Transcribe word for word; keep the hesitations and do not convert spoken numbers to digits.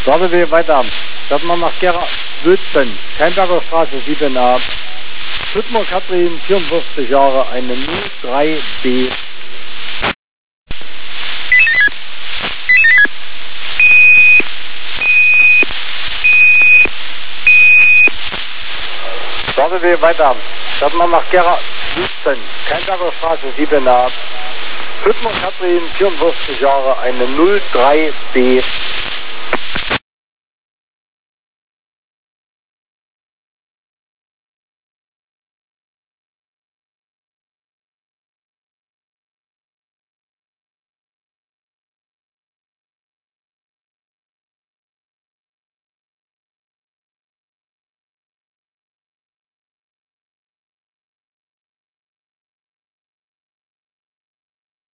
Warten wir weiter. Starten wir nach Gera Wülsten, Keimberger Straße sieben a. Schüttmer Katrin, vierundfünfzig Jahre, eine null drei B. Warten wir weiter. Starten wir nach Gera Wülsten, Keimberger Straße sieben a. Schüttmer Katrin, vierundfünfzig Jahre, eine null drei B.